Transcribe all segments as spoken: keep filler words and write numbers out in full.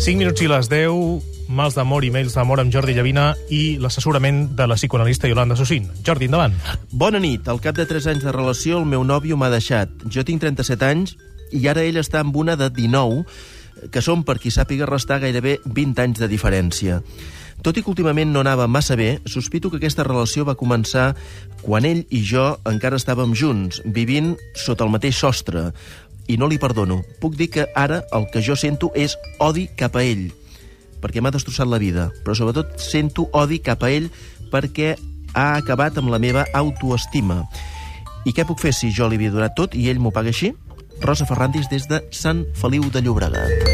cinc minuts i les deu, mals d'amor i mails d'amor amb Jordi Llavina i l'assessorament de la psicoanalista Iolanda Susin. Jordi, endavant. Bona nit. Al cap de tres anys de relació, el meu nòvio m'ha deixat. Jo tinc trenta-set anys i ara ell està amb una de dinou, que són, per qui sàpiga restar, gairebé vint anys de diferència. Tot i que últimament no anava massa bé, sospito que aquesta relació va començar quan ell i jo encara estàvem junts, vivint sota el mateix sostre. I no li perdono. Puc dir que ara el que jo sento és odi cap a ell, perquè m'ha destrossat la vida, però sobretot sento odi cap a ell perquè ha acabat amb la meva autoestima. I què puc fer si jo li havia donat tot i ell m'ho paga així? Rosa Ferrandis des de Sant Feliu de Llobregat.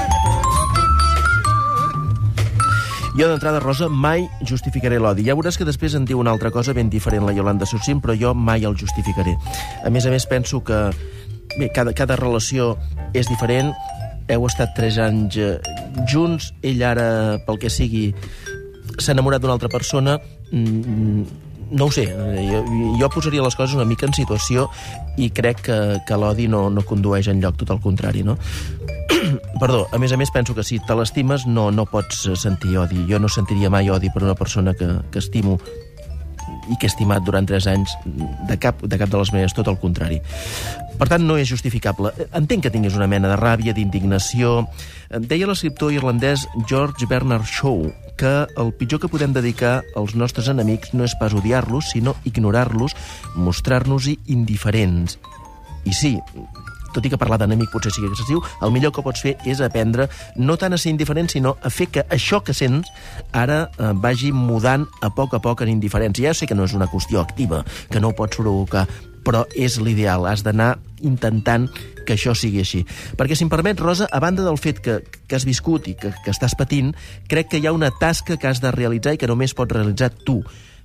Jo, d'entrada, Rosa, mai justificaré l'odi. Ja veuràs que després en diu una altra cosa ben diferent la Iolanda Susin, però jo mai el justificaré. A més a més, penso que bé, cada, cada relació és diferent. Heu estat tres anys eh, junts, ell ara, pel que sigui, s'ha enamorat d'una altra persona. Mm, no ho sé, jo, jo posaria les coses una mica en situació i crec que, que l'odi no, no condueix enlloc, tot el contrari, no? Perdó, a més a més penso que si te l'estimes no, no pots sentir odi. Jo no sentiria mai odi per una persona que, que estimo i que he estimat durant tres anys, de cap, de cap de les maneres, tot el contrari. Per tant, no és justificable. Entenc que tinguis una mena de ràbia, d'indignació. Deia l'escriptor irlandès George Bernard Shaw que el pitjor que podem dedicar als nostres enemics no és pas odiar-los, sinó ignorar-los, mostrar-nos-hi indiferents. I sí, tot i que parlar d'enemic potser sigui excessiu, el millor que pots fer és aprendre no tant a ser indiferent, sinó a fer que això que sents ara eh, vagi mudant a poc a poc en indiferència. Ja sé que no és una qüestió activa, que no ho pots provocar, però és l'ideal. Has d'anar intentant que això sigui així. Perquè, si em permet, Rosa, a banda del fet que, que has viscut i que, que estàs patint, crec que hi ha una tasca que has de realitzar i que només pots realitzar tu.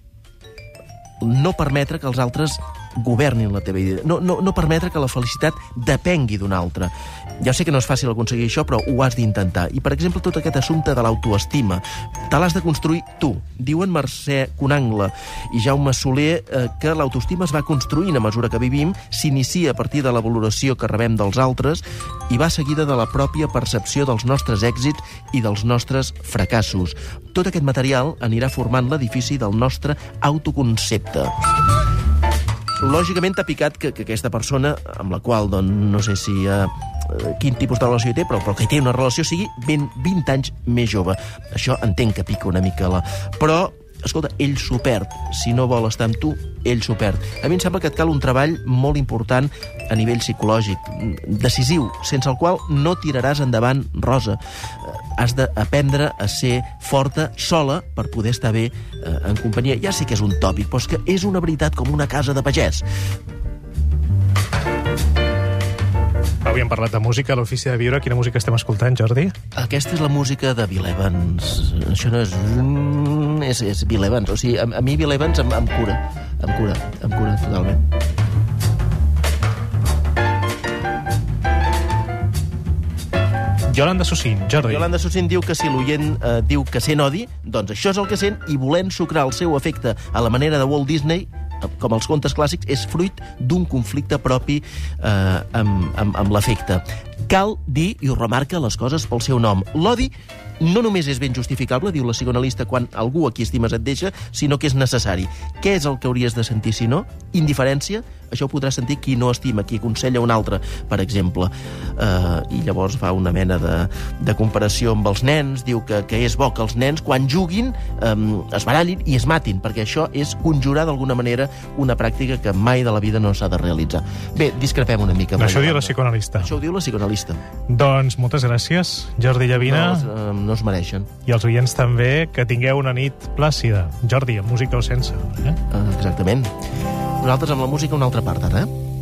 No permetre que els altres governin la teva vida. No, no, no permetre que la felicitat depengui d'un altre. Ja sé que no és fàcil aconseguir això, però ho has d'intentar. I, per exemple, tot aquest assumpte de l'autoestima, te l'has de construir tu. Diuen Mercè Conangla i Jaume Soler eh, que l'autoestima es va construint a mesura que vivim, s'inicia a partir de la valoració que rebem dels altres i va seguida de la pròpia percepció dels nostres èxits i dels nostres fracassos. Tot aquest material anirà formant l'edifici del nostre autoconcepte. Lògicament t'ha picat que, que aquesta persona, amb la qual doncs, no sé si uh, quin tipus de relació hi té, però, però que hi té una relació sigui ben vint anys més jove. Això entenc que pica una mica la... Però, escolta, ell s'ho perd. Si no vol estar amb tu, ell s'ho perd. A mi em sembla que et cal un treball molt important a nivell psicològic, decisiu, sense el qual no tiraràs endavant, Rosa. Has d'aprendre a ser forta sola per poder estar bé eh, en companyia. Ja sé que és un tòpic, però és que és una veritat com una casa de pagès. Havíem parlat de música a l'Ofici de Viure. Quina música estem escoltant, Jordi? Aquesta és la música de Bill Evans. Això no és... És, és Bill Evans. O sigui, a, a mi Bill Evans em, em cura. Em cura, em cura totalment. Yolanda Susin, Jordi. Yolanda Susin diu que si l'oient eh, diu que sent odi, doncs això és el que sent, i volent sucrar el seu efecte a la manera de Walt Disney, com els contes clàssics, és fruit d'un conflicte propi eh, amb, amb, amb l'efecte. Cal dir, i ho remarca, les coses pel seu nom. L'odi no només és ben justificable, diu la psicoanalista, quan algú a qui estimes et deixa, sinó que és necessari. Què és el que hauries de sentir, si no? Indiferència? Això ho podrà sentir qui no estima, qui aconsella un altre, per exemple. Uh, I llavors fa una mena de, de comparació amb els nens, diu que, que és bo que els nens, quan juguin, um, es barallin i es matin, perquè això és conjurar d'alguna manera una pràctica que mai de la vida no s'ha de realitzar. Bé, discrepem una mica. Això ho diu la psicoanalista. Això ho diu la psicoanalista. Doncs moltes gràcies, Jordi Llavina. No, uh, no es mereixen. I els oients també, que tingueu una nit plàcida. Jordi, amb música o sense. Eh? Uh, exactament. Nosaltres amb la música una altra part, ara, eh?